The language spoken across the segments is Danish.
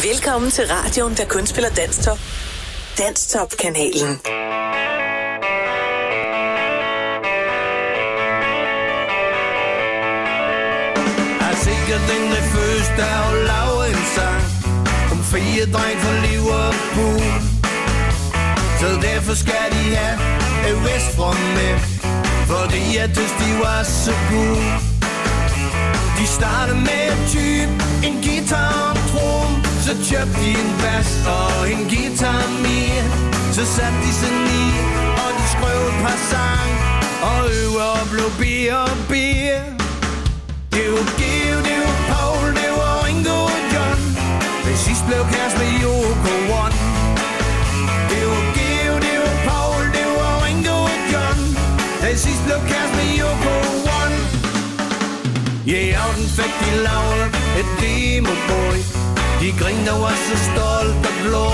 Velkommen til radioen, der kun spiller Danstop. Danstop-kanalen. Sikkert den der første og lave en sang om 4 dreng fra Liverpool. Så derfor skal de have West From med, fordi jeg synes de var så gode. De startede med at type en guitar og en trum, så købte de en bass og en guitar mere. Så satte de sig ned, og de skrev et par sang, og øver og blev bedre og bedre. Det var Geo, det var Paul, det var Ringo og John. Men sidst blev kæreste med Yoko One. Det var Geo, det var Paul, det var Ringo og John. Men sidst blev kæreste med Yoko One. I aften fik de lavet et demoboy. De grinede og var så stolt og blå.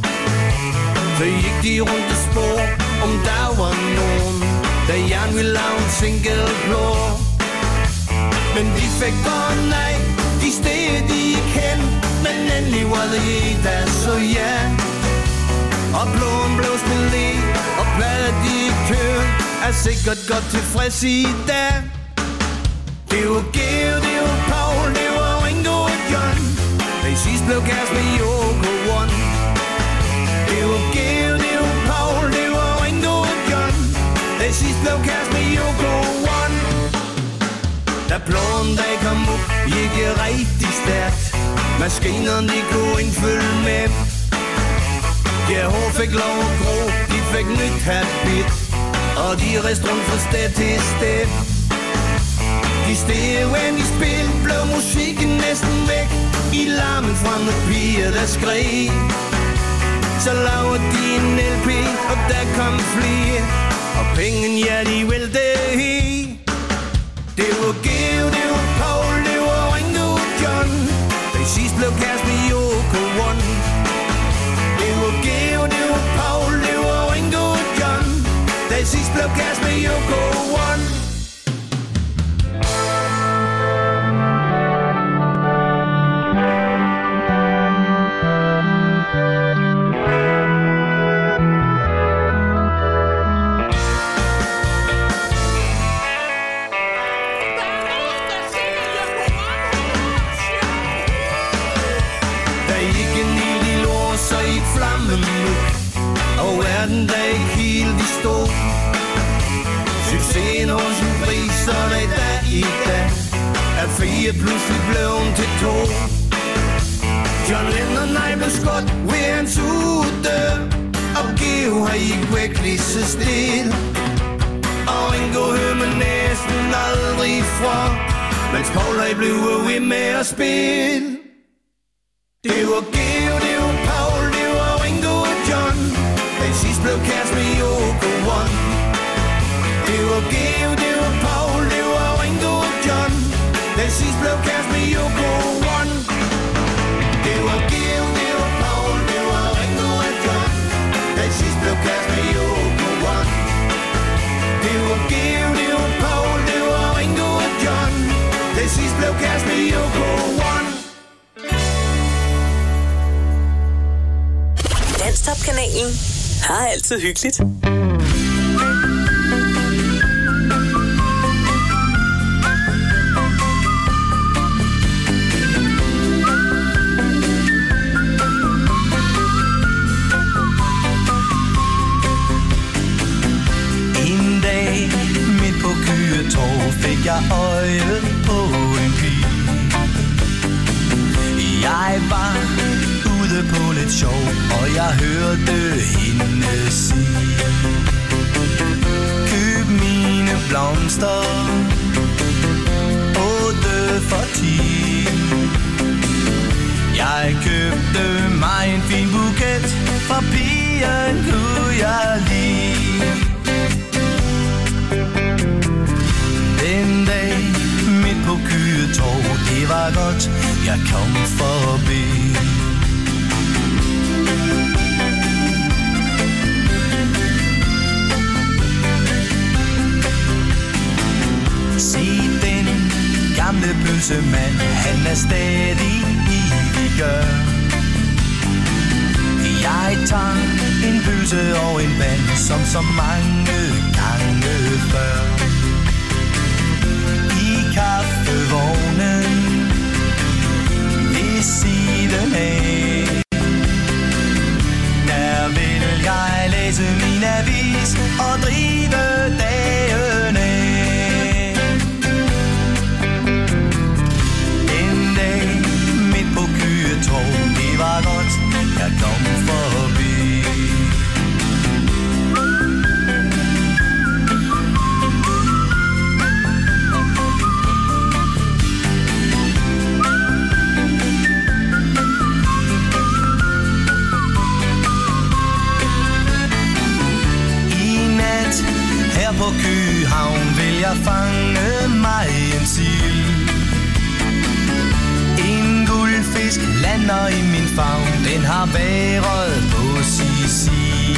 Så gik de rundt og spor, om der var nogen, der gerne ville lave en single blå. Men de fik bare nej, de steg de ikke hen. Men endelig var det en, der så ja. Og blåen blev spillet, og pladet de i køen er sikkert godt tilfreds i dag. Det var Geo, det var Paul, det var Ringo og John. Men sidst blev kæreste med Yoko One. Det var Geo, det var Paul, det var Ringo og John. Men sidst blev kæreste med Yoko One. Da blåen dag kom op, gik det rigtig stærkt. Maskinerne de kunne ikke følge med. Ja, hun fik lov at gro, de fik nyt habit. Og de rest rundt fra sted til sted. De steg when de spil, blev musikken næsten væk. I larmen fra med piger, der skreg. Så lavede de en LP, og der kom flere. Og penge, ja, de væltede helt. Det var Geo, det var Paul, det var Ringo og John. Den sidst blev kæreste med Yoko One. Det var Geo, det var Paul, det var Ringo og John. Den sidst blev kæreste med Yoko One. Og verden der ikke helt i stå. Succesen hos en priserne i dag er 4 pludselig blevet til 2. John Lennon nej blev skudt ved hans ude. Og Geo har ikke væk lige så stille. Og Ringo hører man næsten aldrig fra, mens Paul har blevet ved med at spille. Det var Geo, det var Paul, det var Ringo og John. Den sidst blev kæreste med Yoko One. Det var Geo, det var Paul, det var Ringo og John. Den sidst blev kæreste med Yoko One. Det var Geo, det var Paul, det var Ringo og John. Den sidst blev kæreste med Yoko One. Det var Geo, det var Paul, det var Ringo og John. Den sidst blev kæreste med Yoko One. Danstop-kanalen har altid hyggeligt. En dag midt på Køgetorv fik jeg øje på en pige. Jeg var ude på lidt sjov, og jeg hørte hende sige: køb mine blomster, 8 for 10. Jeg købte mig en fin buket, for pigen kunne jeg lide. Den dag midt på Køgetorv, det var godt, jeg kom forbi. Se den gamle bøssemand, han er stadig i gør. Jeg tager en pølse og en vand, som så mange gange før. I kaffevognen ved siden af, der vil jeg læse min avis og drive dagen af. En dag midt på Køgetorv, det var godt, jeg kom forbi. Her på Køgehavn vil jeg fange mig en sild. En guldfisk lander i min favn, den har været på Sicil.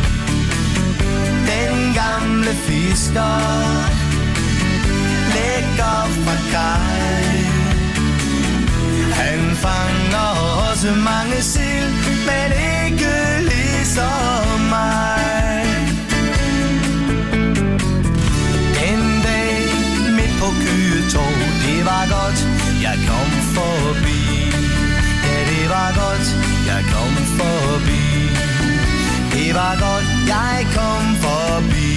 Den gamle fisker lægger fra kaj. Han fanger også mange sild, men ikke ligesom mig. På Køgetorv, det var godt, jeg kom forbi. Ja, det var godt, jeg kom forbi. Det var godt, jeg kom forbi.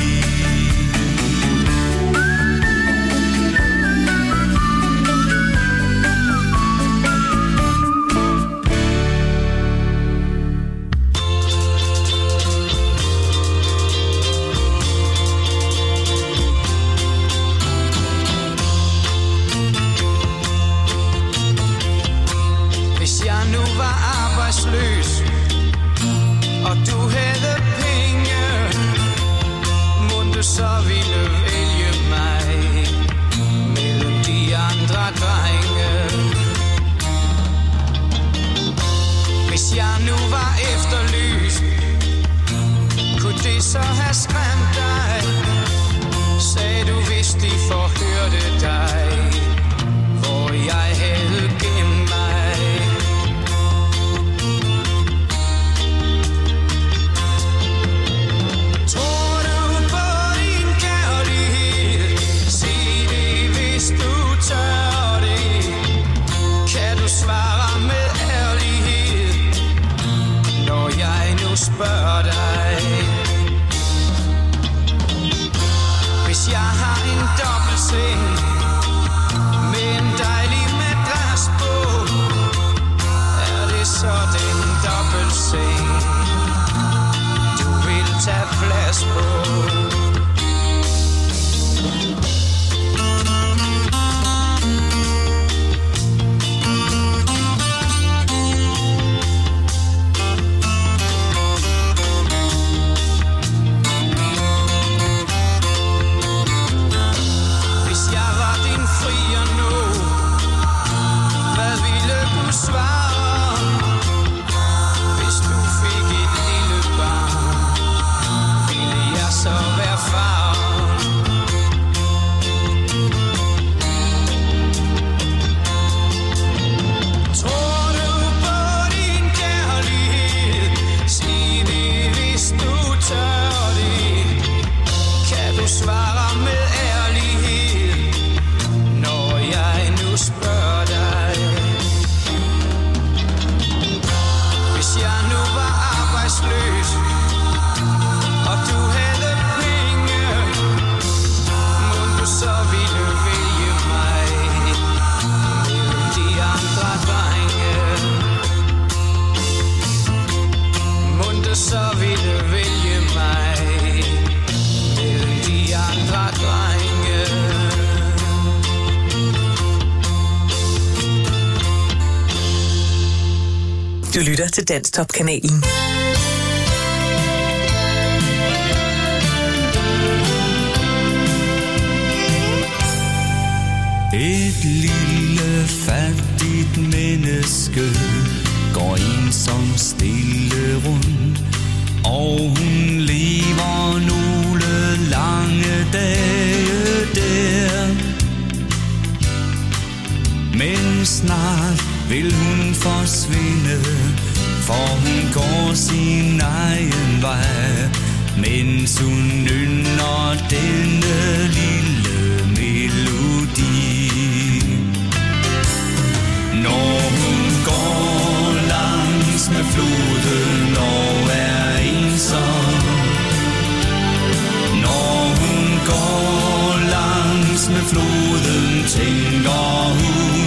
Og du havde penge, mon du så ville vælge mig mellem de andre drenge. Hvis jeg nu var efterlyst, kunne det så have skræmt dig? Sagde du, hvis de forhørte dig, hvor jeg havde gemt mig. Spørg dig. Hvis jeg har en dobbeltseng med en dejlig madras på, er det så den dobbeltseng du vil tage plads på? Du lytter til Danstop-kanalen. Et lille fattigt menneske går ensom stille rundt, og hun lever nogle lange dage der. Men snart vil hun forsvinde, for hun går sin egen vej, mens hun nynner denne lille melodi. Når hun går langs med floden og er ensom, når hun går langs med floden, tænker hun,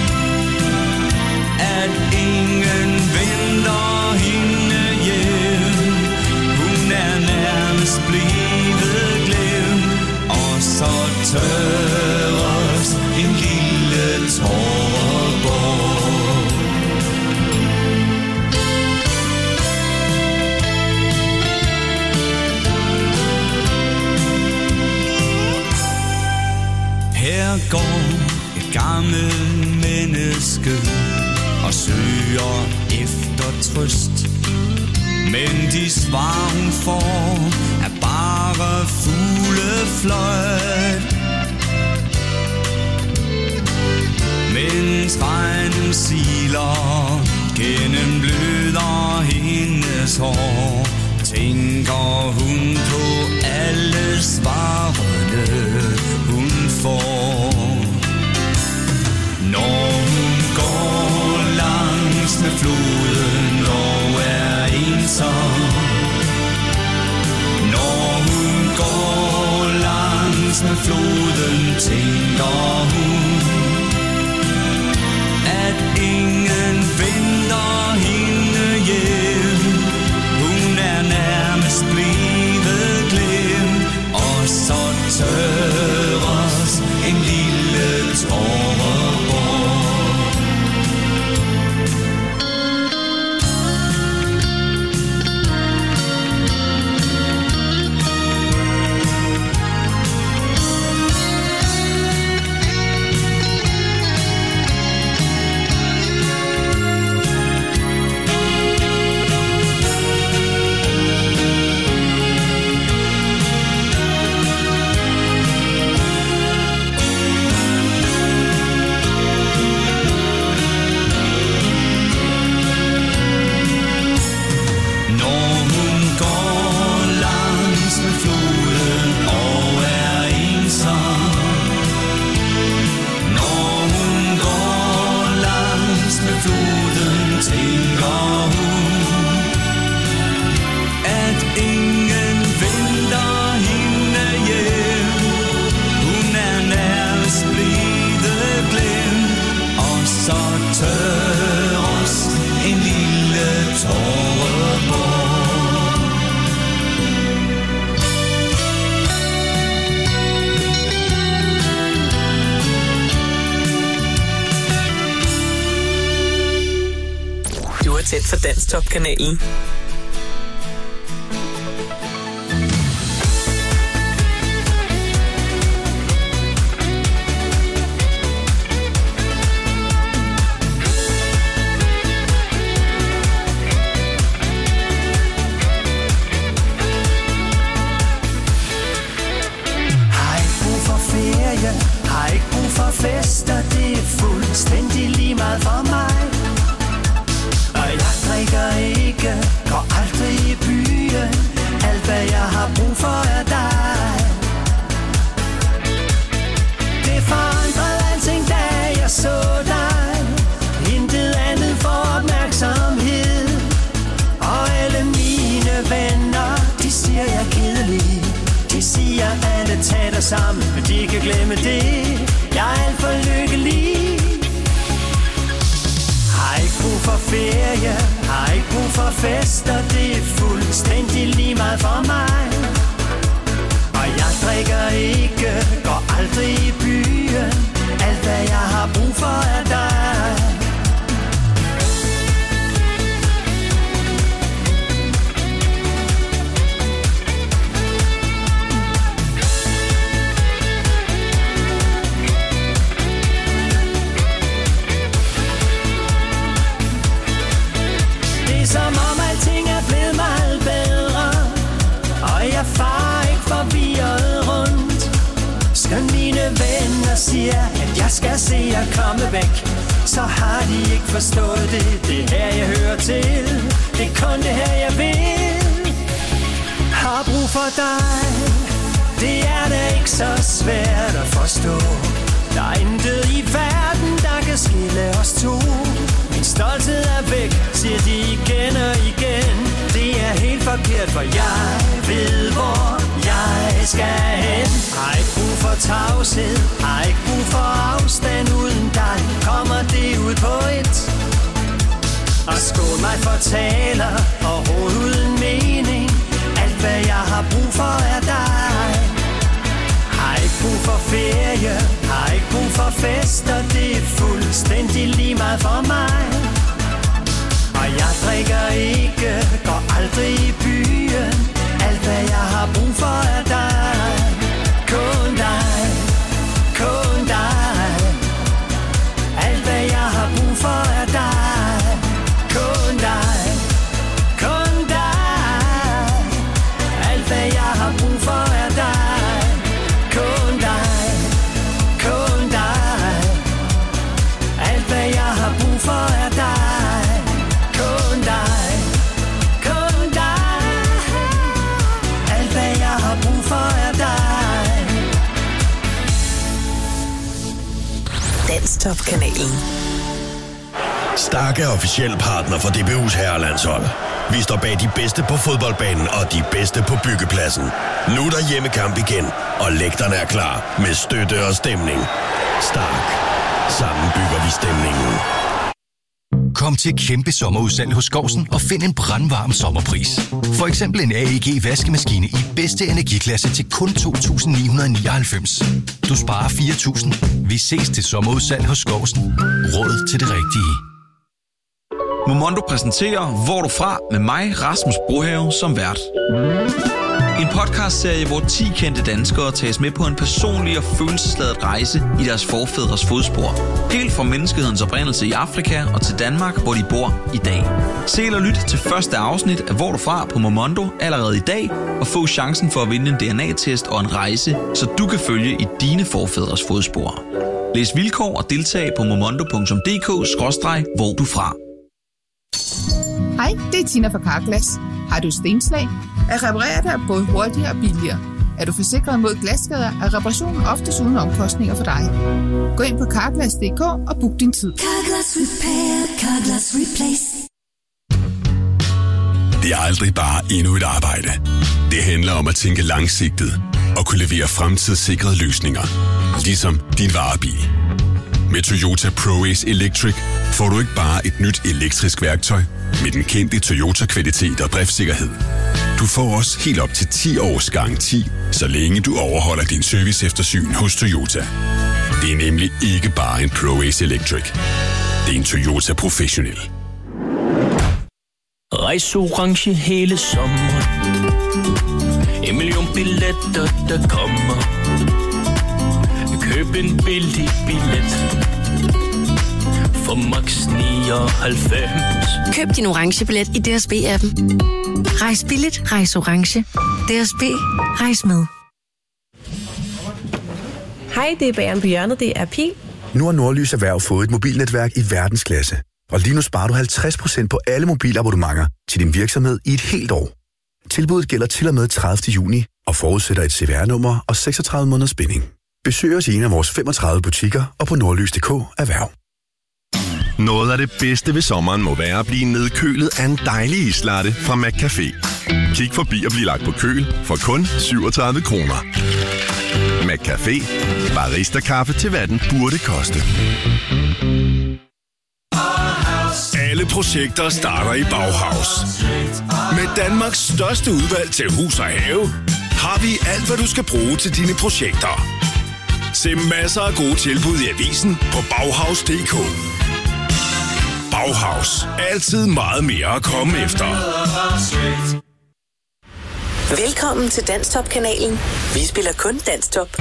at ingen venter hende hjem. Hun er nærmest blevet glemt, og så tørres en lille tåre bort. Her går et gammelt menneske og søger efter trøst, men de svar hun får er bare fuglefløjt. Mens regnen siler gennem bløder hendes hår, tænker hun på alle svarene hun får. Når hun går langs med floden og er ensom, når hun går langs med floden, tænker hun, at ingen venter hende hjem. Hun er nærmest blevet glemt, og så tørres en lille tåre bort. Tæt for Danstop-kanalen. Har ikke brug for ferie, har ikke brug for fester, det er fuldstændig lige meget for mig. Drikker ikke, går aldrig i byen. Alt hvad jeg har brug for er dig. Det forandrede alting, da jeg så dig. Intet andet for opmærksomhed. Og alle mine venner, de siger jeg er kedelig. De siger alle tager dig sammen, for de kan glemme det. Jeg er alt for lykkelig. Har ikke brug for ferie, har ikke brug for fester, det er fuldstændig lige meget for mig. Og jeg drikker ikke, går aldrig i byen. Alt hvad jeg har brug for er dig. Som om alting er blevet meget bedre, og jeg farer ikke forvirret rundt. Skøn mine venner siger, at jeg skal se at komme væk, så har de ikke forstået det. Det er her jeg hører til. Det er kun det her jeg vil. Har brug for dig. Det er da ikke så svært at forstå. Der er intet i verden, der kan skille os to. Min stolthed er væk, siger de igen og igen. Det er helt forkert, for jeg ved, hvor jeg skal hen. Har ikke brug for tavshed, har ikke brug for afstand. Uden dig kommer det ud på et. Og skål mig for taler og råd uden mening. Alt hvad jeg har brug for er dig. Har ikke brug for ferie, har ikke brug for fester. Det er fuldstændig lige meget for mig. Og jeg drikker ikke, går aldrig i byen. Alt hvad jeg har brug for er dig. Kun dig, kun dig. Alt hvad jeg har brug for er dig. Kun dig, kun dig. Alt hvad jeg har brug for er dig. Kun dig, kun dig. Alt hvad jeg har brug for er dig. Kun dig, kun dig. Alt hvad jeg har brug for er dig. Danstop-kanalen. Stark er officiel partner for DBU's herrelandshold. Vi står bag de bedste på fodboldbanen og de bedste på byggepladsen. Nu er der hjemmekamp igen, og lægterne er klar med støtte og stemning. Stark. Sammen bygger vi stemningen. Kom til kæmpe sommerudsalg hos Skousen og find en brandvarm sommerpris. For eksempel en AEG vaskemaskine i bedste energiklasse til kun 2.999. Du sparer 4.000. Vi ses til sommerudsalg hos Skousen. Råd til det rigtige. Momondo præsenterer Hvor du fra med mig, Rasmus Brohave, som vært. En podcastserie, hvor 10 kendte danskere tages med på en personlig og følelsesladet rejse i deres forfædres fodspor. Helt fra menneskehedens oprindelse i Afrika og til Danmark, hvor de bor i dag. Se eller lyt til første afsnit af Hvor du fra på Momondo allerede i dag, og få chancen for at vinde en DNA-test og en rejse, så du kan følge i dine forfædres fodspor. Læs vilkår og deltag på momondo.dk/hvor du fra. Hej, det er Tina fra Carglass. Har du stenslag? At reparere det er både hurtigere og billigere. Er du forsikret mod glasskader, er reparationen oftest uden omkostninger for dig. Gå ind på Carglass.dk og book din tid. Carglass Repair, Carglass Replace. Det er aldrig bare endnu et arbejde. Det handler om at tænke langsigtet og kunne levere fremtidssikrede løsninger. Ligesom din varebil. Med Toyota ProAce Electric får du ikke bare et nyt elektrisk værktøj med den kendte Toyota-kvalitet og driftssikkerhed. Du får også helt op til 10 års garanti, så længe du overholder din serviceeftersyn hos Toyota. Det er nemlig ikke bare en ProAce Electric. Det er en Toyota Professional. Rejs orange hele sommeren. 1 million billetter, der kommer. Køb en billig billet for max 99. Køb din orange billet i DSB-appen. Rejs billigt, rejs orange. DSB, rejs med. Hej, det er Bageren på hjørnet, det er Pil. Nu har Nordlys Erhverv fået et mobilnetværk i verdensklasse. Og lige nu sparer du 50% på alle mobilabonnementer til din virksomhed i et helt år. Tilbuddet gælder til og med 30. juni og forudsætter et CVR-nummer og 36 måneders binding. Besøg os i en af vores 35 butikker og på nordlys.dk erhverv. Noget af det bedste ved sommeren må være at blive nedkølet af en dejlig islatte fra McCafé. Kig forbi og bliv lagt på køl for kun 37 kroner. McCafé. Barista-kaffe til hvad den burde koste. Alle projekter starter i Bauhaus. Med Danmarks største udvalg til hus og have, har vi alt, hvad du skal bruge til dine projekter. Se masser af gode tilbud i avisen på Bauhaus.dk. Bauhaus. Altid meget mere at komme efter. Velkommen til Danstop-kanalen. Vi spiller kun Danstop.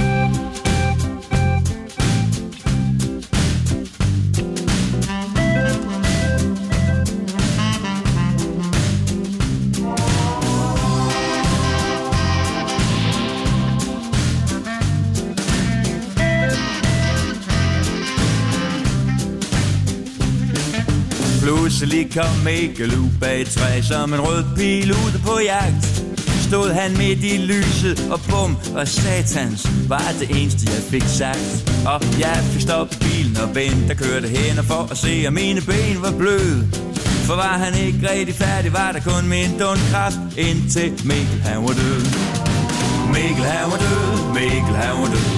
Pludselig kom Mikkel ud bag et træ som en rød pil ude på jagt. Stod han midt i lyset og bum og satans var det eneste jeg fik sagt. Og jeg fik stoppet bilen og Bent der kørte hen for at se om mine ben var bløde. For var han ikke rigtig færdig var der kun min dundkraft indtil Mikkel han var død. Mikkel han var død, Mikkel han var død.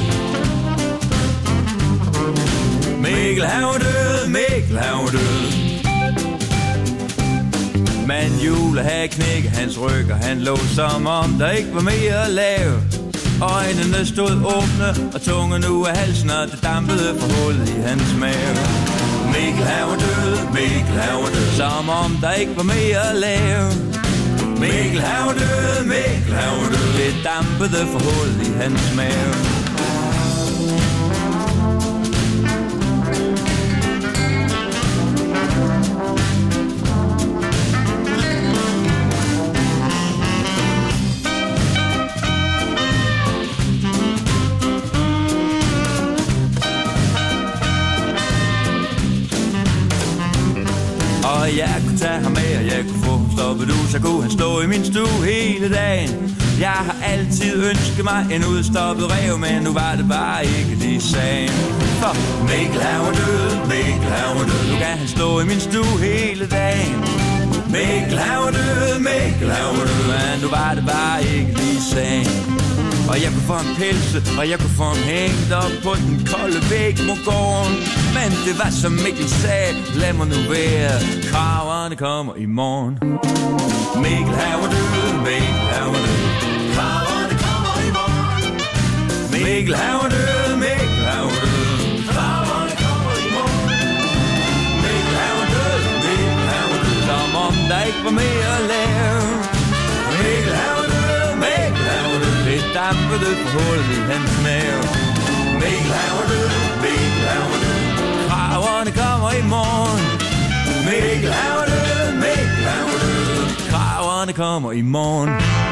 Mikkel han var død, Mikkel han var død. Men Jule havde knækket hans ryg, og han lå som om der ikke var mere at lave. Øjnene stod åbne, og tungen ud af halsen, og det dampede for hullet i hans mave. Mikkel han var død, Mikkel han var død, som om der ikke var mere at lave. Mikkel han var død, Mikkel han var død, det dampede for hullet i hans mave. Og jeg kunne tage ham med, og jeg kunne få ham stoppet ud, så kunne han stå i min stue hele dagen. Jeg har altid ønsket mig en udstoppet ræv, men nu var det bare ikke lige sagen. For Mikkel han var død, Mikkel han var død, nu kan han stå i min stue hele dagen. Mikkel han var død, Mikkel han var død, men nu var det bare ikke lige sagen. Og jeg kunne få ham pelse, og jeg kunne få ham hængt op på den kolde væg mod gården. Men det var som Mikkel sagde, lad mig nu være, kraverne kommer i morgen. Mikkel han var død, Mikkel han var død, kraverne kommer i morgen. Mikkel han var død, Mikkel han var død, kraverne kommer i morgen. Mikkel han var død, Mikkel han var død, som om der ikke var mere at lave. Mikkel han var død, Mikkel han var død, det dampede på hullet i hans mave. Mikkel han var død, Mikkel han var død, kraverne kommer i morgen. Mikkel han var død, Mikkel han var død, kraverne kommer i morgen.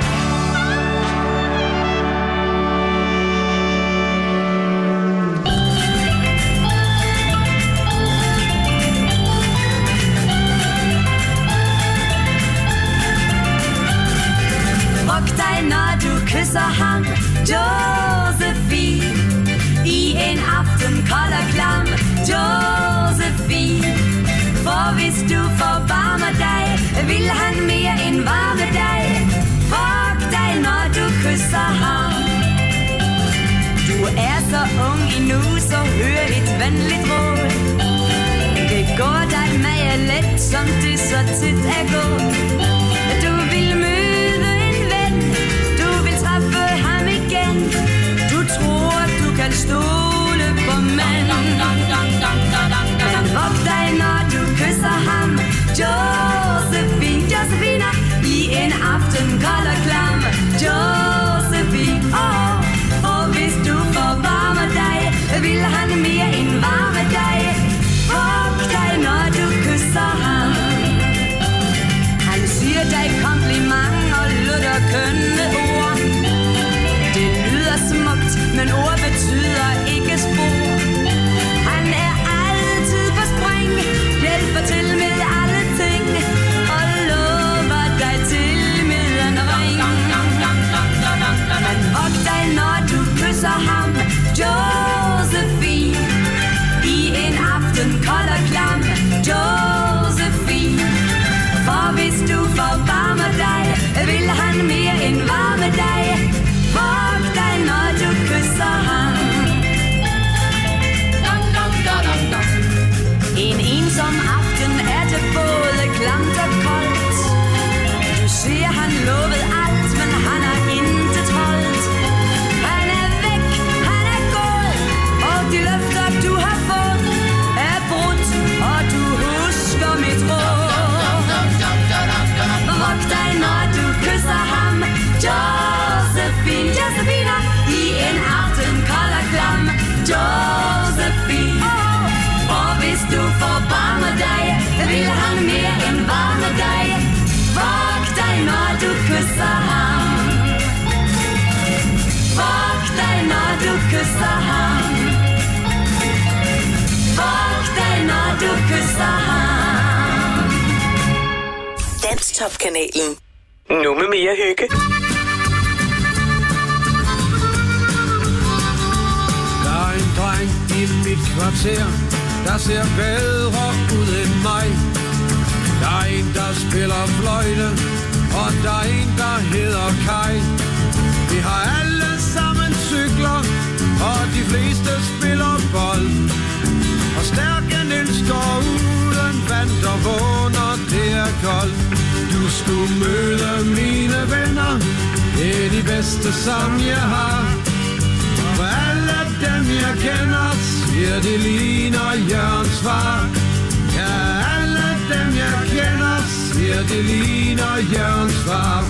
Druk dig, når du kysser ham, Josephine. I en aften kold og klam, Josephine. For hvis du forbarmer dig, vil han mere end varme dig. Druk dig, når du kysser ham. Du er så ung endnu, så hør et venligt råd. Det går dig med let, som det så tit er gået. Du vil møde en ven, du vil træffe ham igen. Du tror, du kan stole på mænd. Men druk dig, når du kysser ham, Josephine, Josephine. I en aften kold og klam, Josephine. For hvis du forvarmer dig, vil han mere end varme dig. Druk dig, når du kysser ham. Han siger dig kompliment og lutter kønne ord. Det lyder smukt, men ord betyder ikke spor. Han er altid på spring, hjælper til med alle ting og lover dig til med en ring. Men druk dig, når du kysser ham, Josephine. I en aften kold og klam, Josephine. For hvis du forvarmer dig, vil han mere end varme dig. Druk dig, når du kysser ham. Danstop-kanalen. Nu med mere hygge. Der er en dreng i mit kvarter, der ser bedre ud end mig. Der er en, der spiller fløjte, og der er en, der hedder Kai. Vi har alle sammen cykler, og de fleste spiller bold. Og stærke Niels går uden vand og vågen, og det er koldt. Du skulle møde mine venner, det er de bedste, som jeg har. For alle dem jeg kender, siger de ligner Jørgens far. Ja, alle dem jeg kender, siger de ligner Jørgens far.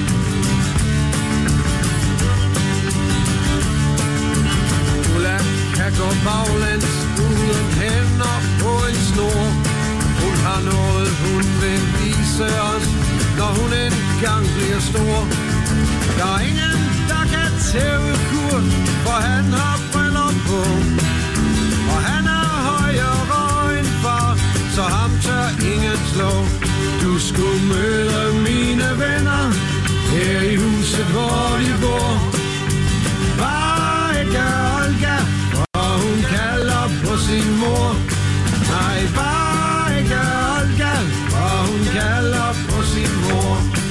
Ulla kan gå baglæns uden hænder på en snor. Hun har noget, hun vil vise os, når hun engang bliver stor. Der er ingen, der kan tæve Kurt, for han har briller på. Og han er højere end far, så ham tør ingen slå. Du skulle møde mine venner her i huset, hvor de bor. Bare ikke Olga, og hun kalder på sin mor. Nej, bare ikke Olga, og hun kalder på sin mor.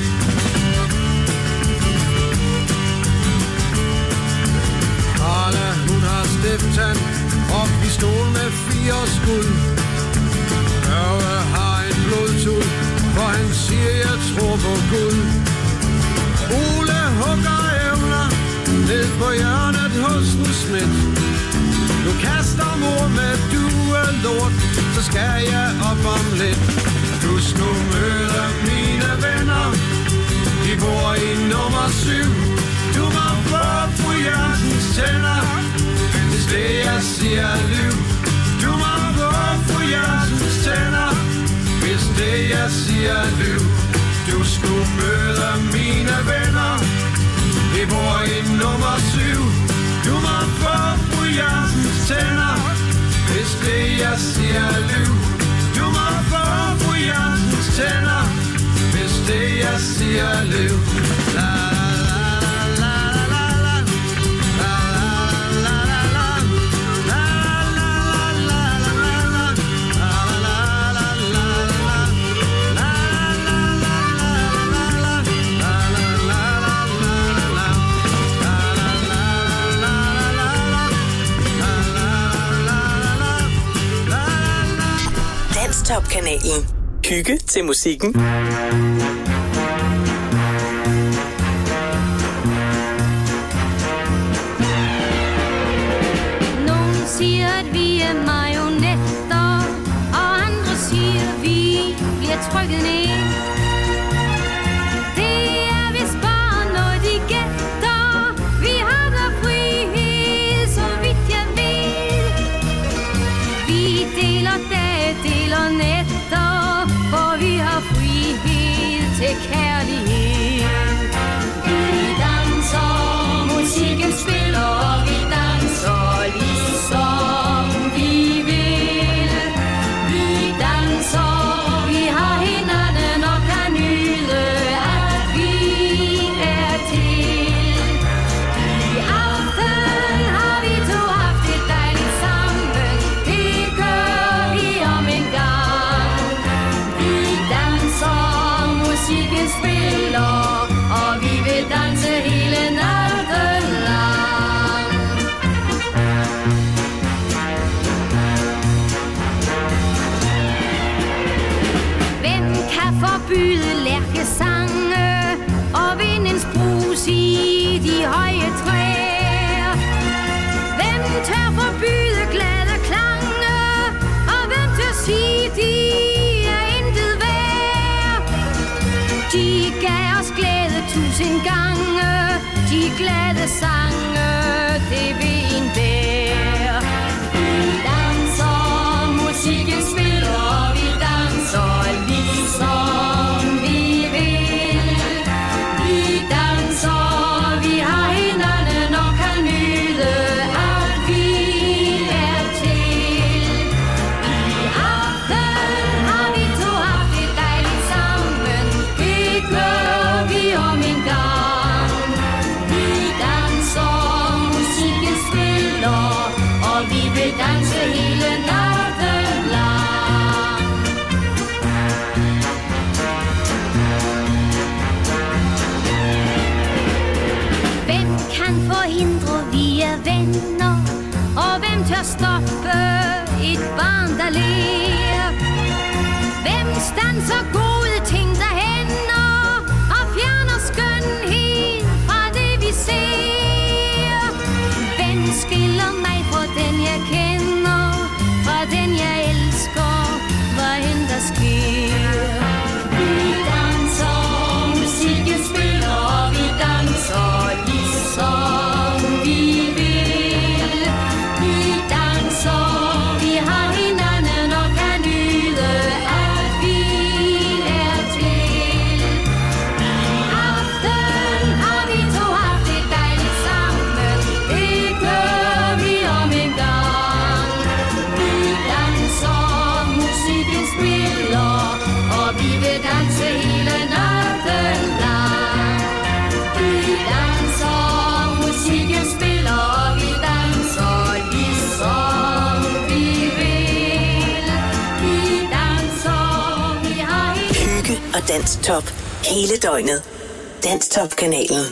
Arla, hun har stifttand og pistol med 4 skud. Børge har en blodtud, for han siger, jeg tror på Gud. Ole hugger ævler ned på hjørnet hos en smidt. Du kaster mor med duelort, så skal jeg op om lidt. Du skulle møde mine venner, de bor i nummer 7. Du må få fru Jørgensens tænder, hvis det jeg siger er liv. Du må få fru Jørgensens tænder, hvis det jeg siger er liv. Du skulle møde mine venner, de bor i nummer 7. Du må få fru Jørgensens tænder, hvis det jeg siger er liv. Du må få fru Jørgensens tænder, hvis det jeg siger er liv. La Danstop-kanalen. Hygge til musikken. Nogen siger, at vi er marionetter, og andre siger, at vi bliver trykket ned. Det er vist bare noget, de gætter. Vi har der frihed, så vidt jeg ved. Vi deler dage, deler nætter, for vi har frihed til kærlighed. Vi danser, musikken spiller, og vi danser ligesom vi vil. Vi danser, vi har hinanden og kan nyde, at vi er til. I aften har vi to haft det dejligt sammen, det gør vi om en gang. Vi danser, musikken spiller, og vi vil danse hele natten lang. Hvem kan forbyde lærkesange og vindens brus i de høje træer? Hvem tør forbyde glade klange, og hvem tør sige, de er intet værd? De gav os glæde 1000 gange, de glade sange, det vil en bære. Vi danser, musikken spiller, og vi danser ligesom vi vil. Vi danser, vi har hinanden og kan nyde, at vi er til. I aften har vi to haft det dejligt sammen, det forhindre, vi er venner? Og hvem tør stoppe et barn, der ler? Hvem standser gode ting, der hænder og fjerner skønhed fra det, vi ser? Hvem skiller mig fra den, jeg kender, fra den, jeg elsker, hvad end der sker? Vi danser, musikken spiller, og vi danser ligesom vi vil. Vi danser, vi har hinanden og kan nyde, at vi er til. I aften har vi to haft det dejligt sammen, det gør vi om en gang. Vi danser, musikken spiller, og vi vil danse hele natten lang. Vi danser, musikken spiller, og vi danser ligesom vi vil. Vi danser, vi har Hygge og Danstop hele døgnet. Danstop-kanalen.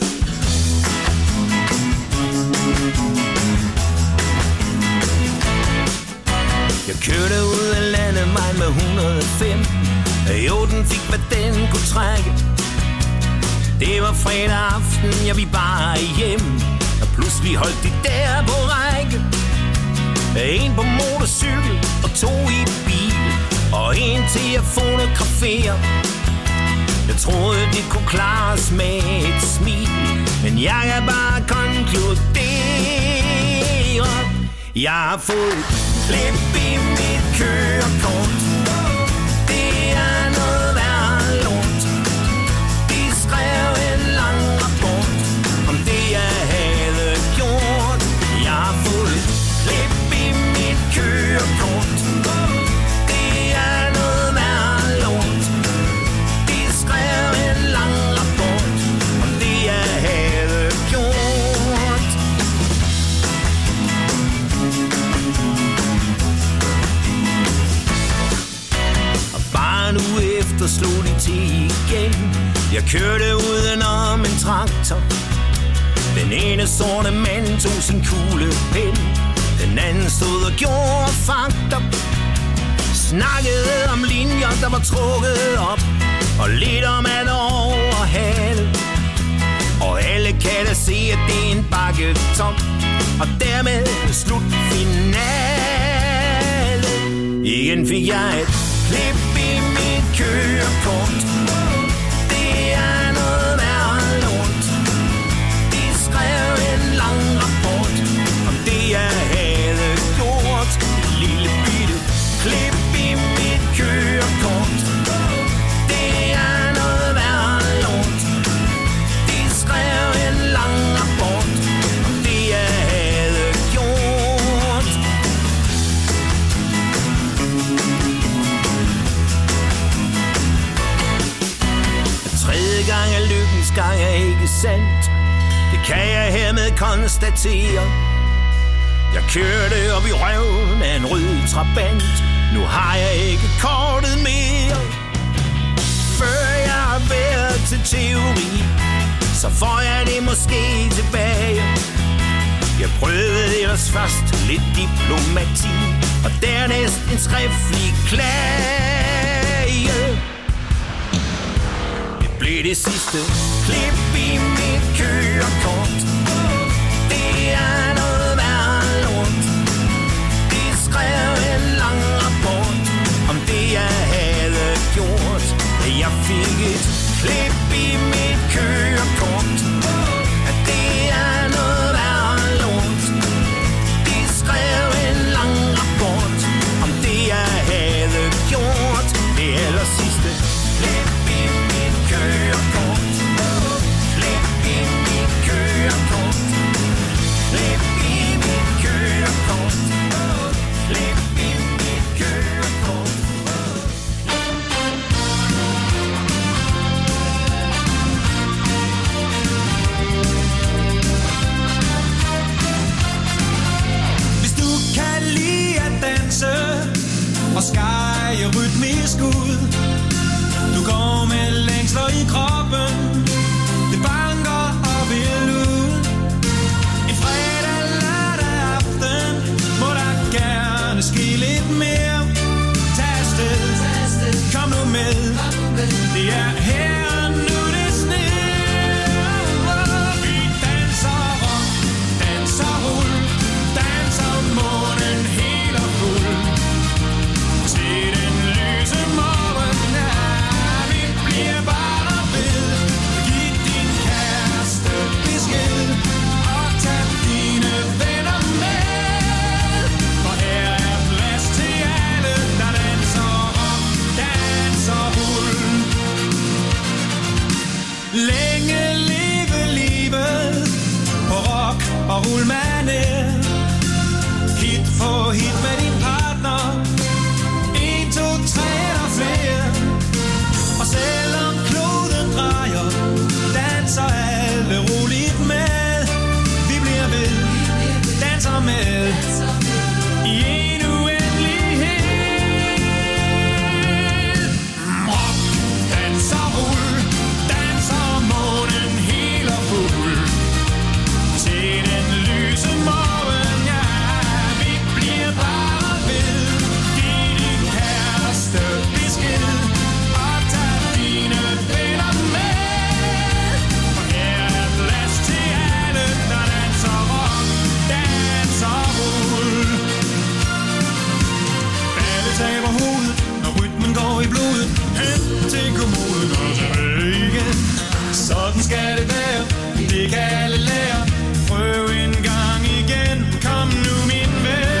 Jeg kørte ud af landet mig med 105. Jo, den fik, hvad den kunne trække. Det var fredag aften, jeg vi bare hjem. Og pludselig holdt de der på række. En på motorcykel og to i bil. Og en til at fotografere. Jeg troede, det kunne klares med et smil. Men jeg kan bare konkludere. Jeg har fået klip i mit kørekort. Det er noget værre lort. De skrev en lang rapport om det, jeg havde gjort. Jeg har fået klip i mit kørekort. Det er noget værre lort. De skrev en lang rapport om det, jeg havde gjort. Og bare nu efter slog de til igen. Jeg kørte udenom en traktor. Den ene sorte mand tog sin kuglepen. Den anden stod og gjorde fakter. Snakkede om linjer, der var trukket op. Og lidt om at overhale. Og alle kan da se, at det er en bakketop. Og dermed slut finale. Igen fik jeg et klip i mit kørekort. Det er noget værre lort. De skrev en lang rapport om det, jeg havde gjort. Et lille bitte klip i mit kørekort. Det er noget værre lort. De skrev en lang rapport om det, jeg havde gjort. Tredje gang er lykkens gang er ikke sandt. Det kan jeg hermed konstatere. Jeg kørte op i røven af en rød trabant. Nu har jeg ikke kortet mere. Før jeg har været til teori, så får jeg det måske tilbage. Jeg prøvede ellers først lidt diplomati, og dernæst en skriftlig klage. Det blev det sidste klip i mit kørekort. Det er noget værre lort. De skrev en lang rapport om det, jeg havde gjort. Jeg fik et klip i mit kørekort. At det er noget værre lort. De skrev en lang rapport om det, jeg havde gjort. Det aller sidste klip i mit kørekort. Klip i mit kørekort. Klip i mit kørekort. Klip i mit kørekort. til kommunen og tilbage igen. Sådan skal det være, det kan alle lære. Prøv en gang igen, kom nu min ven.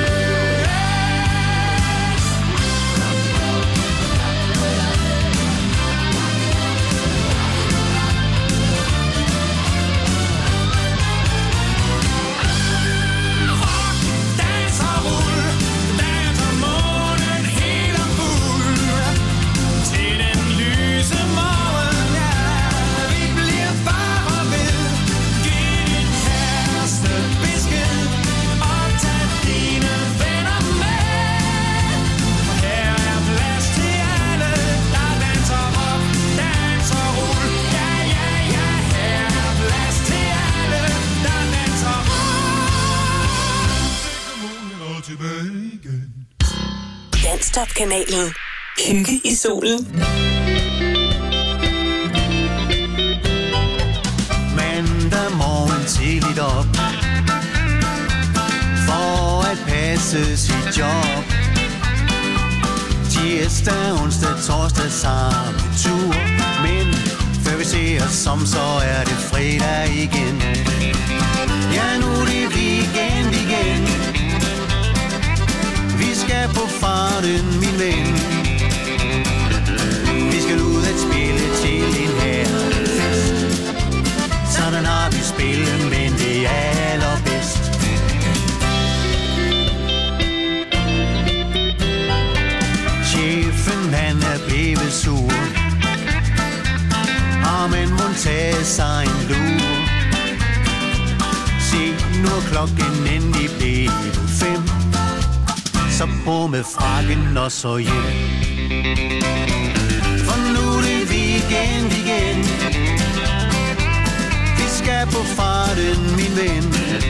Danstop-kanalen. Hygge i solen. Mandag morgen tidligt op for at passe sit job. Tirsdag, onsdag, torsdag samme tur. Men før vi ser os som, så er det fredag igen. Ja, nu er det weekend igen. Vi skal på farten, min ven. Vi skal ud at spille til en herlig fest. Sådan har vi spillet, men det er allerbedst. Chefen, han er blevet sur. Har man må tage sig en lur. Se, nu er klokken endelig blevet 5. Så på med frakken og så hjem. For nu er det weekend igen. Vi skal på farten, min ven.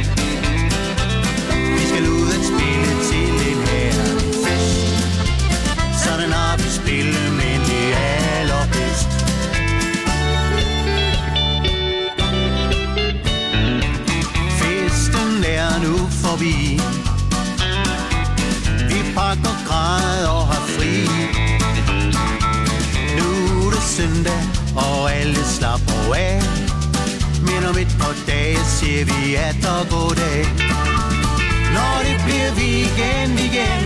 Vi skal ud at spille til en herlig fest. Sådan har vi spillet, men det er allerbedst. Festen er nu forbi. Pakker græd og har fri. Nu er det søndag, og alle slapper af. Men om et par dage siger vi at og goddag. Når det bliver weekend igen.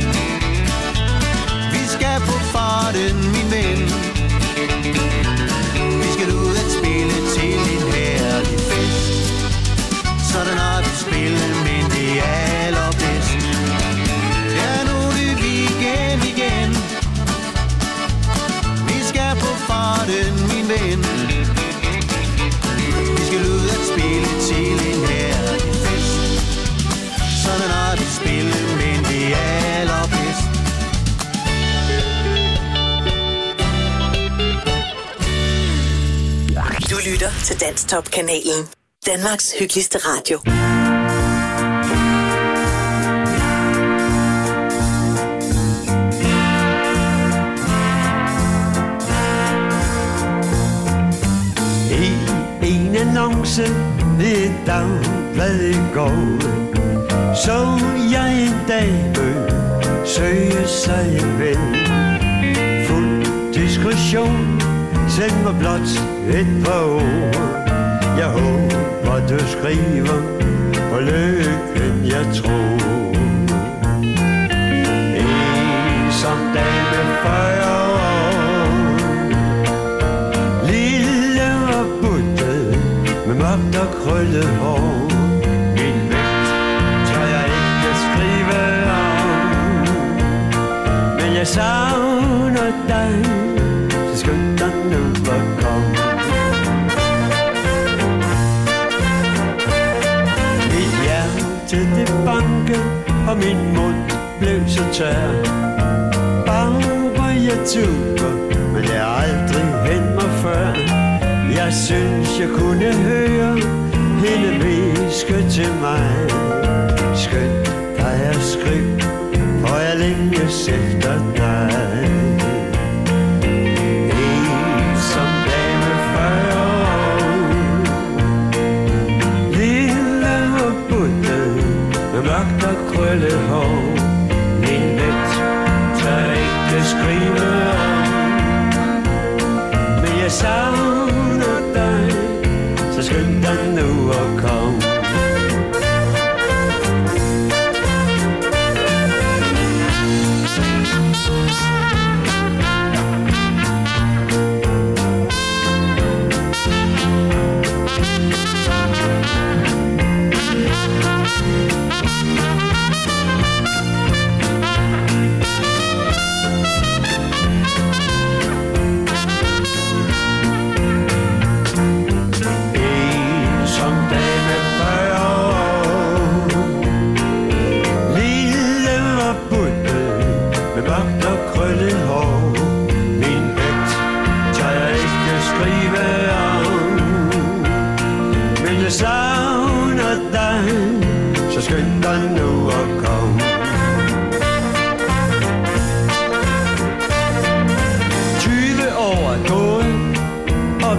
Vi skal på farten, min ven. Vi skal ud at spille til en herlig fest. Sådan har vi spillet, men det er allerbedst. Ja, nu er det weekend igen. Vi skal på farten, min ven. Vi skal ud at spille til en herlig fest. Sådan har vi spillet, men det er allerbedst. Du lytter til Danstop-kanalen. Danmarks hyggeligste radio. En annonce ved et dagblad i går, så jeg en dame søge sig en ven. Fuld diskretion, send mig blot et par ord. Jeg håber du skriver på lykken jeg tror. En som dame 40 år, lille og buttet med mørkt og krøllet hår. Min vægt tør jeg ikke skrive om, men jeg savner dig, så skynd dig nu at komme. Mit hjerte det banke, og min mund blev så tør. Bare jeg tuber, men jeg aldrig hen mig før. Jeg synes jeg kunne høre hende hviske til mig. Skynd dig at skrive, for jeg længes efter dig. En som dame 40 år, lille og buttet med mørkt og krøllet hår. Min vægt tør ikke skrive om,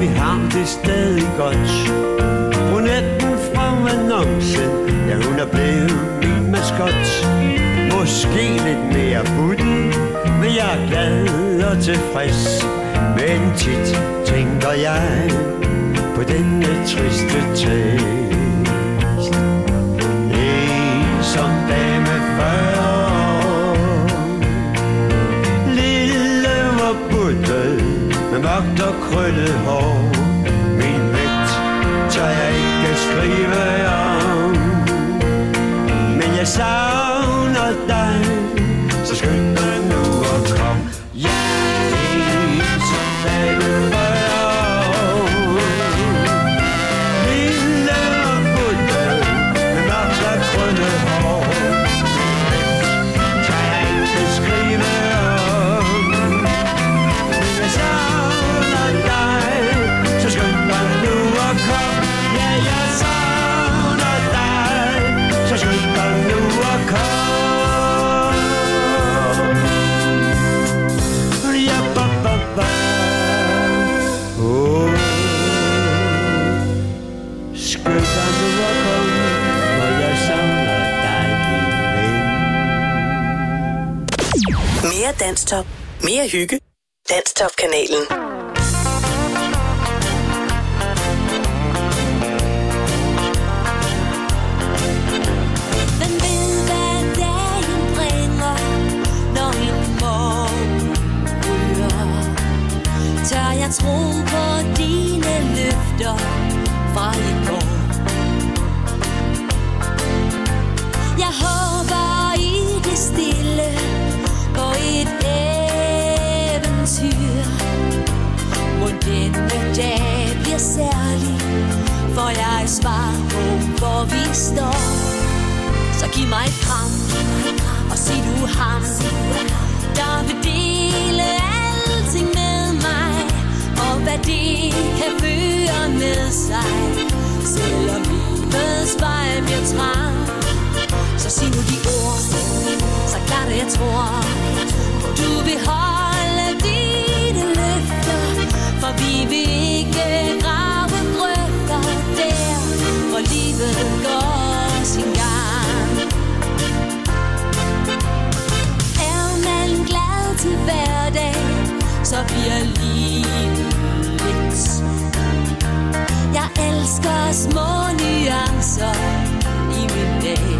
vi har det stadig godt. Brunetten fra annoncen, ja hun er blevet min maskot. Måske lidt mere butten, men jeg er glad og tilfreds. Men tit tænker jeg på denne triste tekst. En som dame før, lille og buttet, med mørkt og krøllet hår. Min vægt tør jeg ikke skrive om, men jeg savner dig, så skynd dig nu og kom. Ja, en som dame før, lille og buttet, med mørkt og krøllet hår. Min vægt tør jeg ikke skrive om, men jeg savner dig, så skynd dig nu og kom. Ja, jeg savner dig, så skynd dig nu og kom. Ja, ba, ba, ba. Oh. Skynd dig nu og kom, for jeg savner dig, min ven. Mere Danstop. Mere hygge. Danstop-kanalen. Hvem ved, hvad dagen bringer, når en morgen ryger? Tør jeg tro på dine løfter fra i går? Jeg håber i det stille på et eventyr. Må denne dag bliver særlig, for jeg svar på, hvor vi står. Så giv mig et kram, og sig du ham, der vil dele alting med mig, og hvad det kan føre med sig. Selvom livets vej bliver trang, så sig nu de ord, så klart jeg tror, du vil holde dine løfter, for vi vil ikke grave grøfter der, hvor livet går sin gang. Er man glad til hverdag, så bliver livet lidt. Jeg elsker små nuancer i min dag.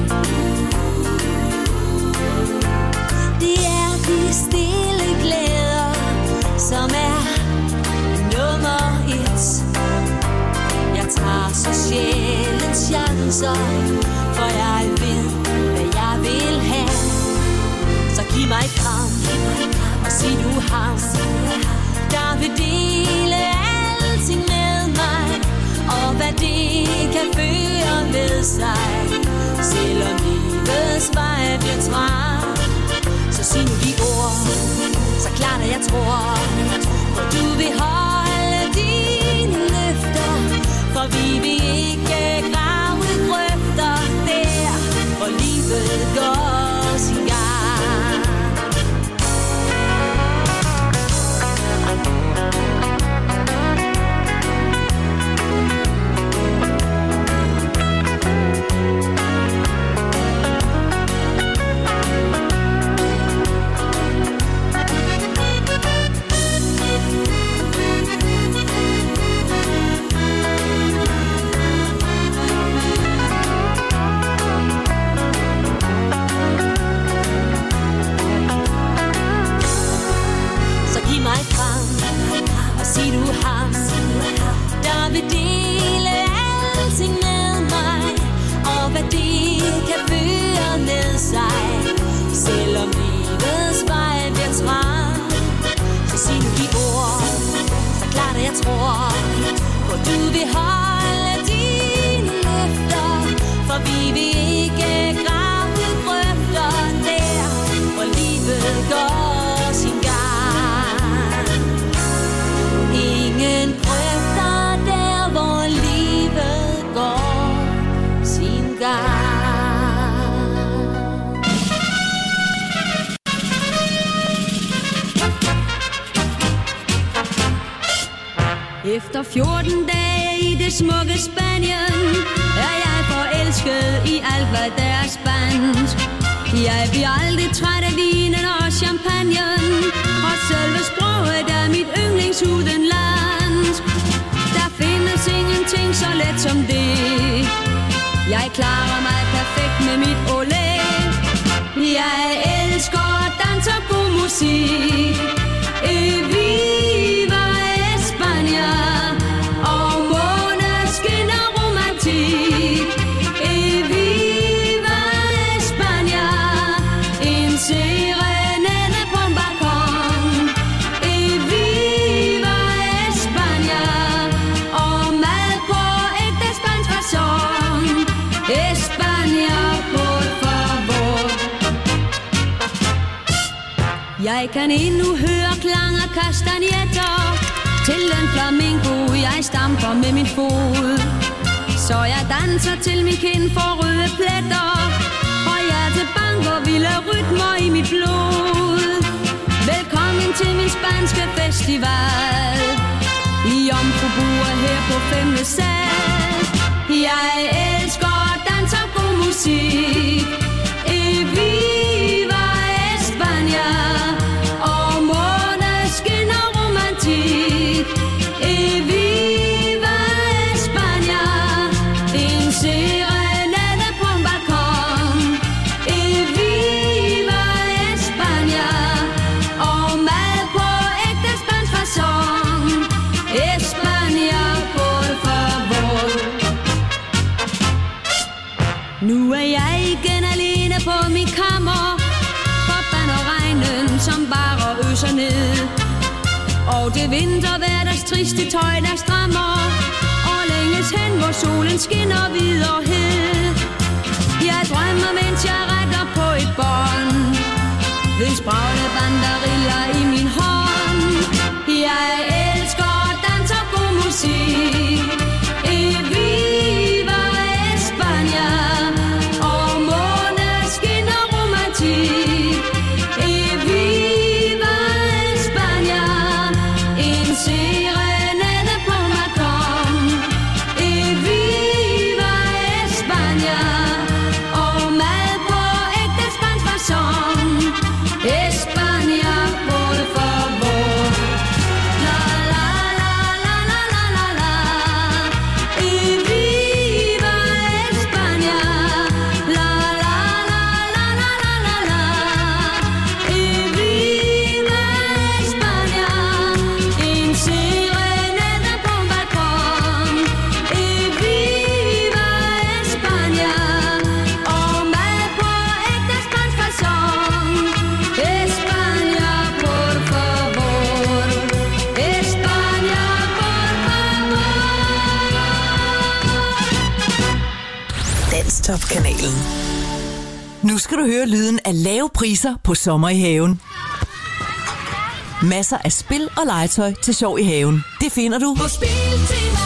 Det er de stille glæder, som er nummer 1. Jeg tager så sjældent chancer, for jeg ved, hvad jeg vil have. Så giv mig et kram, og sig du ham, der vil dele alting med mig, og hvad det kan føre med sig. Selvom livets vej bliver trang, så sig nu de ord, så klart at jeg tror, hvor du vil holde dine løfter, for vi vil ikke grave grøfter der, hvor livet går sin gang. Sig du ham, der vil dele alting med mig, og hvad det kan føre med sig. Selvom livets vej bliver trang, så sig nu de ord, så klart at jeg tror, hvor du vil holde dine løfter, for vi vil ikke grave grøfter der, hvor livet går sin gang. Ingen grøfter der, hvor livet går sin gang. Efter 14 dage i det smukke Spanien er jeg forelsket i alt, hvad der er spansk. Jeg bliver aldrig træt af vinen og champagnen, og selve sproget er mit yndlingsudenlandsk. Der findes ingenting så let som det. Jeg klarer mig perfekt med mit olé. Jeg elsker dans og god musik. Viva España og måneskin og romantik. Viva España, en serenade på en balkon. Viva España og mad på ægte spansk facon. España, por favor. Jeg kan endnu høre klang af kastanjetter til den flamingo, jeg stamper med min fod. Så jeg danser til min kind får røde pletter, og hjertet banker vilde rytmer i mit blod. Velkommen til min spanske festival, i Jomfrubure her på 5. sal. Jeg elsker dans og god musik. Viva España og måneskin og romantik. Viva España, en serenade på en balkon. Viva España og mad på ægte spansk facon. España, por favor. Nu er jeg igen alene på min kammer, forbander regnen som bare øser ned. Og det vinterværters triste tøj, der strammer, og længes hen, hvor solen skinner hvid og hed. Jeg drømmer, mens jeg rækker på et bånd, ved en spraglende banderilla i min hånd. Jeg elsker dans og god musik. Viva España og måneskin og romantik. Viva España, en serenade på en balkon. Viva España og mad på ægte spansk facon. España, por favor. La la la la la la la la. Viva España. La la la la la la la la. Viva España. En serenade på en balkon. Viva España og mad på ægte spansk facon. España, por favor. España, por favor. Danstop-kanalen. Nu skal du høre lyden af lave priser på sommer i haven. Masser af spil og legetøj til sjov i haven. Det finder du På Spiltema.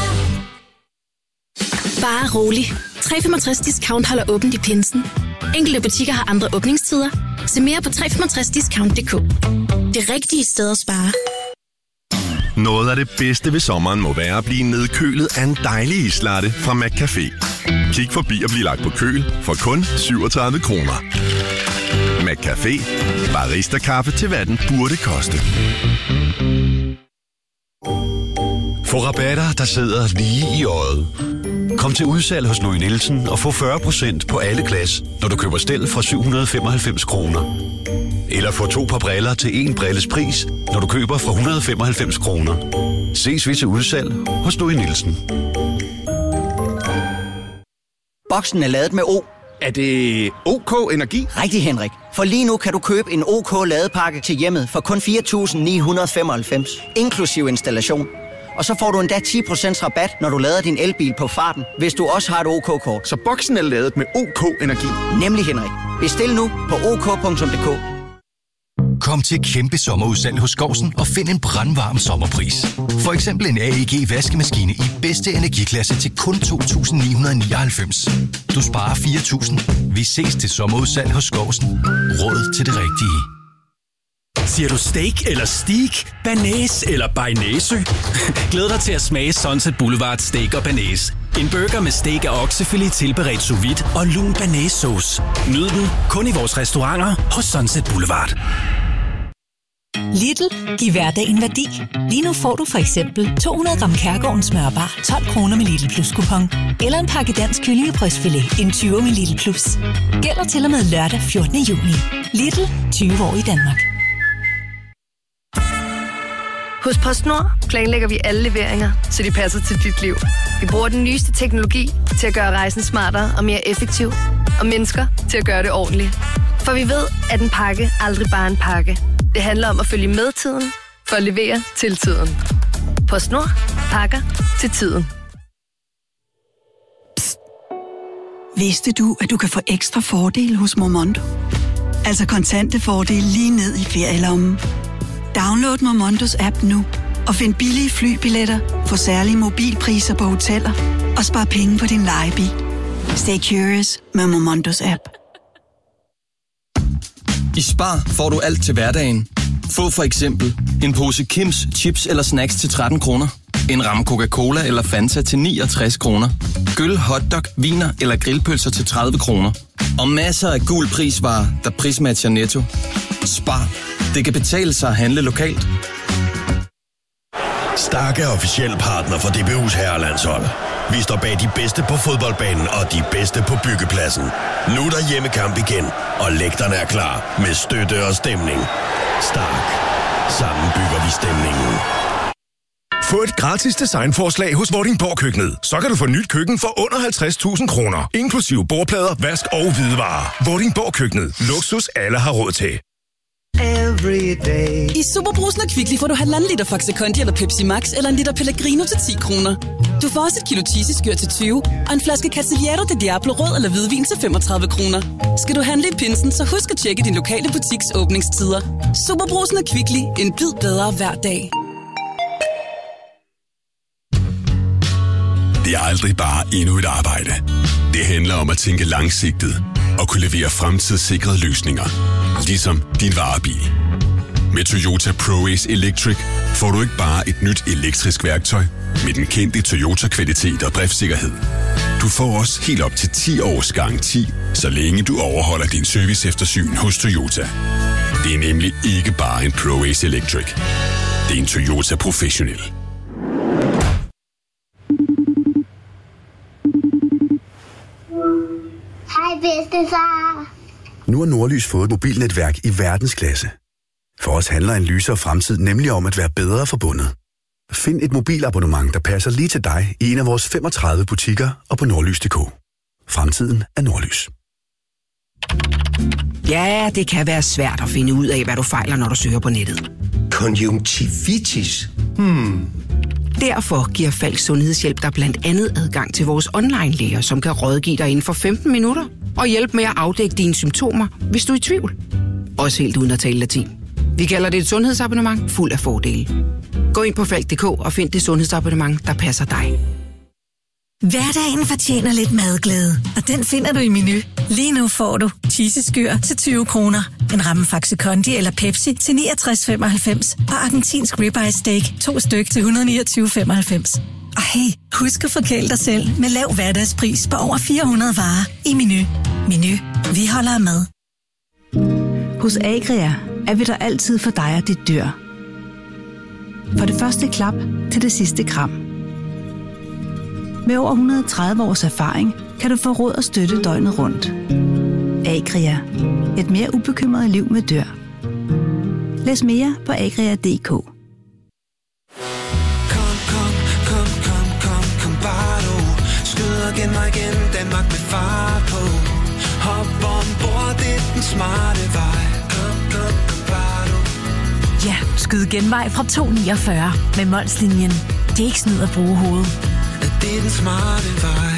Bare rolig. 365 Discount holder åbent i pinsen. Enkelte butikker har andre åbningstider. Se mere på 365discount.dk. Det rigtige sted at spare. Noget af det bedste ved sommeren må være at blive nedkølet af en dejlig islatte fra McCafé. Kig forbi og bliv lagt på køl for kun 37 kroner. McCafé. Barista-kaffe til hvad den burde koste. Få rabatter, der sidder lige i øjet. Kom til udsalg hos Louis Nielsen og få 40% på alle glas, når du køber stel fra 795 kroner. Eller få 2 par briller til 1 brilles pris, når du køber fra 195 kroner. Ses vi til udsalg hos Louis Nielsen. Boksen er ladet med O. Er det OK Energi? Rigtig, Henrik. For lige nu kan du købe en OK ladepakke til hjemmet for kun 4.995, inklusiv installation. Og så får du endda 10% rabat, når du lader din elbil på farten, hvis du også har et OK-kort. Så boksen er ladet med OK Energi? Nemlig, Henrik. Bestil nu på ok.dk. Kom til kæmpe sommerudsalg hos Skousen og find en brandvarm sommerpris. For eksempel en AEG vaskemaskine i bedste energiklasse til kun 2.999. Du sparer 4.000. Vi ses til sommerudsalg hos Skousen. Råd til det rigtige. Siger du steak eller steak? Banæs eller bearnaise? Glæd dig til at smage Sunset Boulevard Steak og Banæs. En burger med steak og oksefilet tilberedt sous vide og lun banæssauce. Nyd den kun i vores restauranter hos Sunset Boulevard. Lidl, giv hverdagen værdi. Lige nu får du for eksempel 200 gram Kærgårdens smørbar 12 kroner med Lidl Plus kupon. Eller en pakke dansk kyllingebrystfilet en 20 med Lidl Plus. Gælder til og med lørdag 14. juni. Lidl, 20 år i Danmark. Hos PostNord planlægger vi alle leveringer, så de passer til dit liv. Vi bruger den nyeste teknologi til at gøre rejsen smartere og mere effektiv. Og mennesker til at gøre det ordentligt. For vi ved, at en pakke aldrig bare er en pakke. Det handler om at følge med tiden, for at levere til tiden. PostNord. Pakker til tiden. Psst. Vidste du, at du kan få ekstra fordele hos Momondo? Altså kontante fordele lige ned i ferielommen. Download Momondos app nu og find billige flybilletter for særlige mobilpriser på hoteller og spar penge på din lejebil. Stay curious med Momondos app. I Spar får du alt til hverdagen. Få for eksempel en pose Kims chips eller snacks til 13 kroner. En ramme Coca-Cola eller Fanta til 69 kroner. Gyld, hotdog, viner eller grillpølser til 30 kroner. Og masser af gul prisvarer, der prismatcher Netto. Spar. Det kan betale sig at handle lokalt. Stark er officiel partner for DBU's herrelandshold. Vi står bag de bedste på fodboldbanen og de bedste på byggepladsen. Nu er der hjemmekamp igen, og lægterne er klar med støtte og stemning. Stark. Sammen bygger vi stemningen. Få et gratis designforslag hos Vordingborg Køkkenet. Så kan du få nyt køkken for under 50.000 kroner. Inklusive bordplader, vask og hvidevarer. Vordingborg Køkkenet. Luksus alle har råd til. I Superbrugsen og Kvickly får du 1,5 liter Faxe Kondi eller Pepsi Max eller en liter Pellegrino til 10 kroner. Du får også et kilo cheesy-skyr til 20 og en flaske Cavaliere de Diablo rød eller hvidvin til 35 kroner. Skal du handle i pinsen, så husk at tjekke din lokale butiks åbningstider. Superbrugsen og Kvickly. En bid bedre hver dag. Det er aldrig bare endnu et arbejde. Det handler om at tænke langsigtet og kunne levere fremtidssikrede løsninger. Ligesom din varebil. Med Toyota ProAce Electric får du ikke bare et nyt elektrisk værktøj med den kendte Toyota-kvalitet og driftssikkerhed. Du får også helt op til 10 års garanti, så længe du overholder din serviceeftersyn hos Toyota. Det er nemlig ikke bare en ProAce Electric. Det er en Toyota Professional. Hej bedstefar. Nu har Nordlys fået et mobilnetværk i verdensklasse. For os handler en lysere fremtid nemlig om at være bedre forbundet. Find et mobilabonnement, der passer lige til dig i en af vores 35 butikker og på nordlys.dk. Fremtiden er Nordlys. Ja, det kan være svært at finde ud af, hvad du fejler, når du søger på nettet. Konjunktivitis? Derfor giver Falk Sundhedshjælp dig blandt andet adgang til vores online-læger, som kan rådgive dig inden for 15 minutter og hjælpe med at afdække dine symptomer, hvis du er i tvivl. Også helt uden at tale latin. Vi kalder det et sundhedsabonnement fuld af fordele. Gå ind på Falk.dk og find det sundhedsabonnement, der passer dig. Hverdagen fortjener lidt madglæde, og den finder du i Menu. Lige nu får du cheesy-skyr til 20 kroner, en ramme Faxe Kondi eller Pepsi til 69,95 og argentinsk ribeye steak 2 styk til 129,95. Og hey, husk at forkæle dig selv med lav hverdagspris på over 400 varer i Menu. Menu. Vi holder af mad. Hos Agria er vi der altid for dig og dit dyr. For det første klap til det sidste kram. Med over 130 års erfaring kan du få råd og støtte døgnet rundt. Agria. Et mere ubekymret liv med dyr. Læs mere på agria.dk. Kom bare du. Skyder igen og igen, Danmark med fart på. Hop ombord, det er den smarte vej. Kom bare du. Ja, skyd genvej fra 249 med Molslinjen. Det er ikke snyd at bruge hovedet. Det er den smarte vej.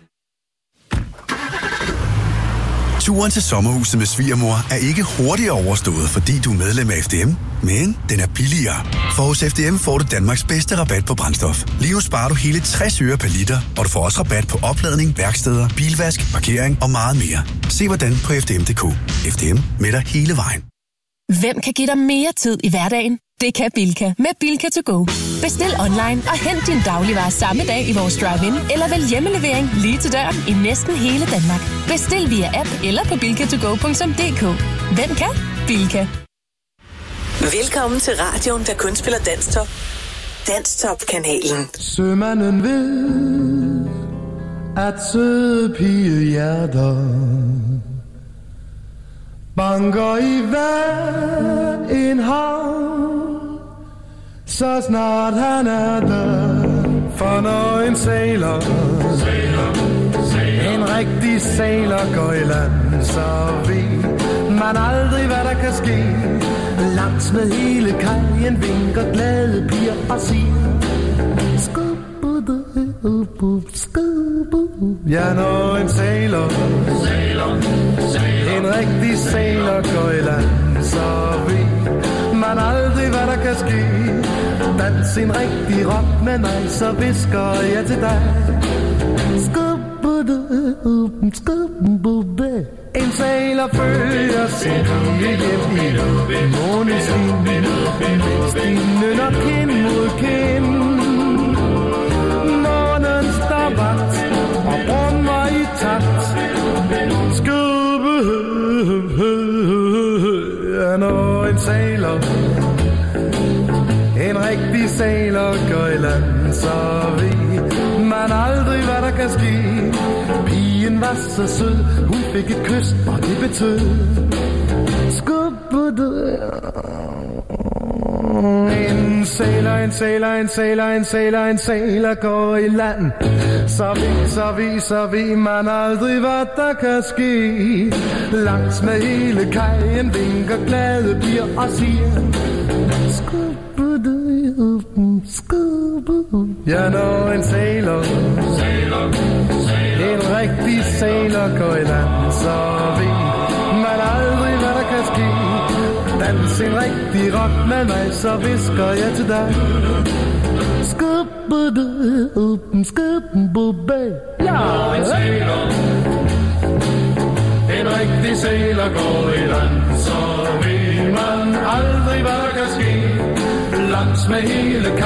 Turen til sommerhuset med svigermor er ikke hurtigere overstået, fordi du er medlem af FDM, men den er billigere. For hos FDM får du Danmarks bedste rabat på brændstof. Lige nu sparer du hele 60 øre per liter, og du får også rabat på opladning, værksteder, bilvask, parkering og meget mere. Se hvordan på FDM.dk. FDM med dig hele vejen. Hvem kan give dig mere tid i hverdagen? Det kan Bilka med Bilka to go. Bestil online og hent din dagligvarer samme dag i vores drive-in, eller vælg hjemmelevering lige til døren i næsten hele Danmark. Bestil via app eller på bilkatogo.dk. Hvem kan? Bilka. Velkommen til radioen, der kun spiller Danstop. Danstop-kanalen. Sømanden ved, at søde pigehjerter banker i hver en havn, så snart han er der. For når en sailor, en rigtig sailor går i land, så ved man aldrig, hvad der kan ske. Langs med hele kajen vinker glade piger og siger ja, når en sailor, en rigtig sailor går i land, så ved man aldrig, hvad der kan ske. Dans en rigtig rock med mig, så visker jeg til dig. En sailor følger sin pige hjem i måneskin, mens de nynner kind mod kind. Månen står vagt og brummer i takt. Skubbe, når en sailor, en rigtig sailor går i land, så ved man aldrig, hvad der kan ske. Pigen var så sød, hun fik et kys, og det betød skubbe. En sailor, en sailor, en sailor, en sailor, en sailor går i land, så ved man aldrig, hvad der kan ske. Langs med hele kajen vinker glade piger og siger ja, når en sailor, en rigtig sailor går i land, så ved man aldrig, hvad der kan ske. Dans en rigtig rock med mig, så visker jeg til dig. Ja, en sailor, en rigtig sailor går i land, så ved man aldrig, hvad der kan ske. Langs med hele